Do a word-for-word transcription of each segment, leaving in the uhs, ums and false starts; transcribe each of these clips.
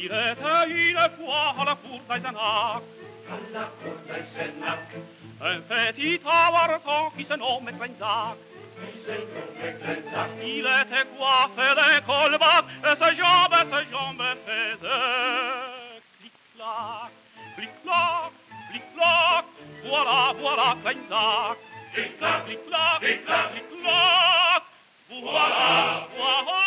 Il était une fois à la cour d'Eisenach, à la cour d'Eisenach, un petit avorton qui se nommait Glensac. Qui se nommait Glensac. Il était coiffé d'un colbac et ses jambes, ses jambes faisaient clic-clac, clic-clac, clic-clac. Voilà, voilà Glensac. Clic-clac, clic-clac, clic-clac, clic-clac. Voilà, voilà.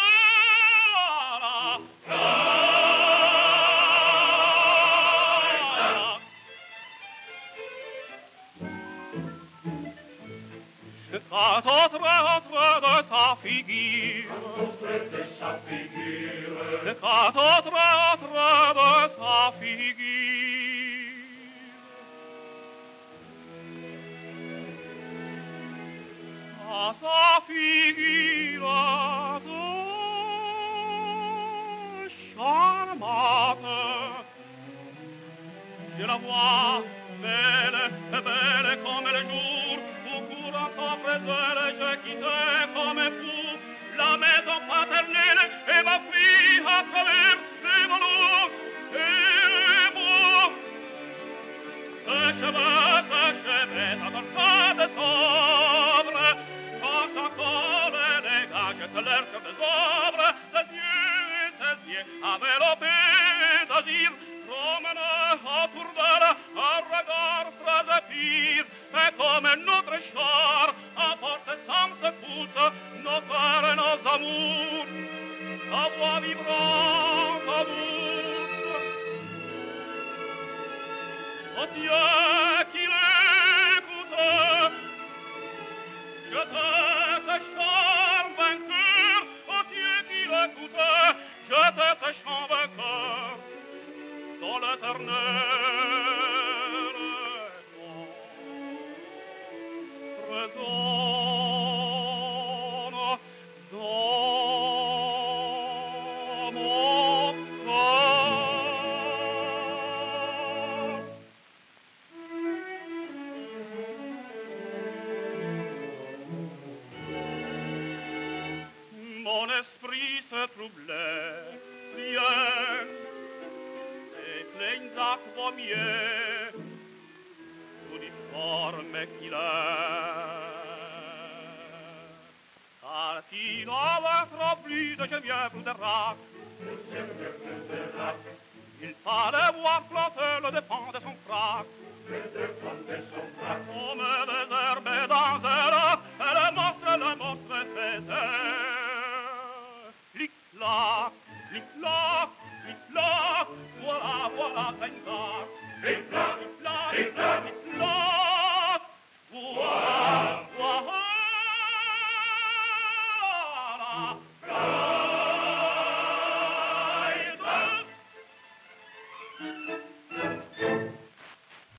Quand autre, autre de sa figure, autre de sa figure, quand autre, autre de sa figure, à sa figure charmante, je la vois belle, belle comme le jour. Après elle, je quittais comme fou la maison paternelle et ma fille à travers les velours et moi. Ses cheveux, ses cheveux, sa torsade sobre, quand sa colle dégage de l'air que des ombres, ses yeux, ses yeux, enveloppés d'azur, promenent autour d'elle un regard très pire, et comme notre char apporte sans écoute nos cœurs et nos amours, sa voix vibrante douce. Aux yeux qui l'écoutent, je te ce chant vainqueur. Aux yeux qui l'écoutent, je te ce chant vainqueur dans l'éternel. Mon esprit se troublait, rien, et Glensac vaut mieux, tout difforme qu'il est. Car il n'avait trop plus de Geneviève ou de Rac, il fallait voir flotter le dépend de son frac. Comme des herbes dans un lac, et le monstre, le monstre faisait clic-clac, clic-clac, clic-clac. Voilà, voilà Glensac. clic-clac, clic-clac, clic-clac. clic-clac.